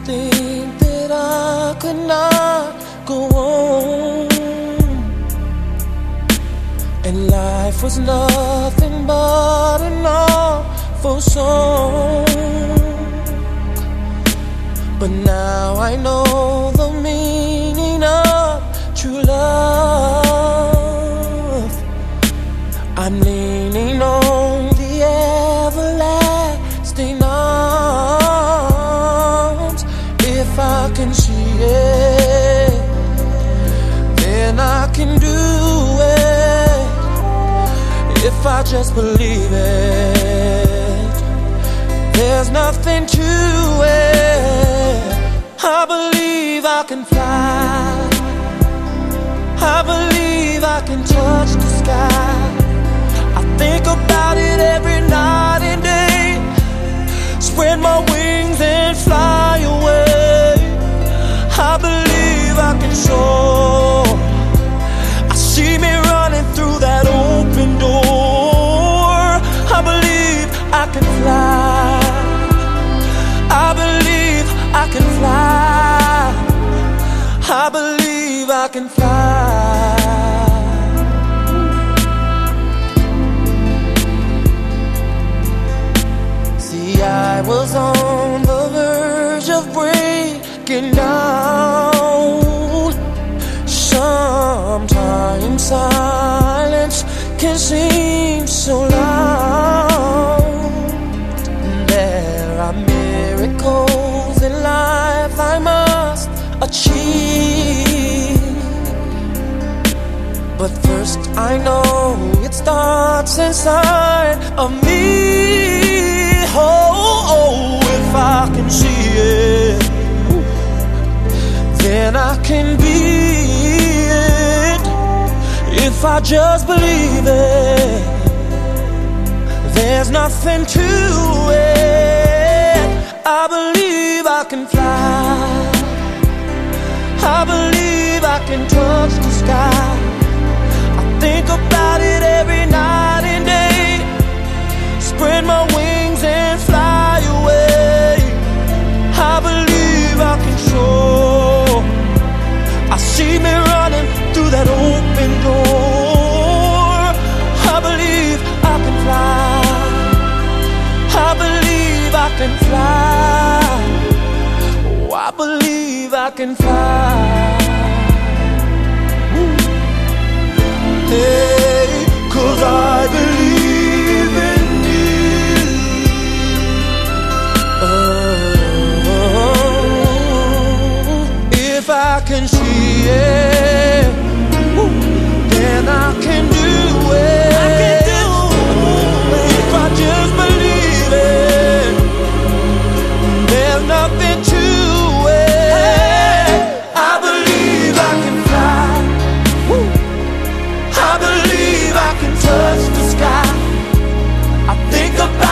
think that I could not go on, and life was nothing but an awful song. But now I know the meaning of true love. I'm leaning on the everlasting arms. If I can see it, then I can do it. If I just believe it, there's nothing to it. I believe I can fly. I believe I can touch the sky. I think about it every night and day. Spread my wings and fly away. I believe I can soar. I see me running through that open door. I believe I can fly. I believe I can fly. I believe I can fly. See, I was on the verge of breaking down. Sometimes silence can seem so loud. There are miracles in life I must achieve, but first I know it starts inside of me. Oh, if I can see it, then I can be it. If I just believe it, there's nothing to it. I believe I can fly. I believe I can touch the sky. I think about it every night and day. Spread my wings and fly away. I believe I can soar. I see me running through that open door. I believe I can fly. I believe I can fly. Oh, I believe I can fly. Hey, 'cause I believe in you. Oh, if I can see it, then I can do it. I can do it. If I just believe it, there's nothing to it. I believe I can fly. I believe I can touch the sky. I think about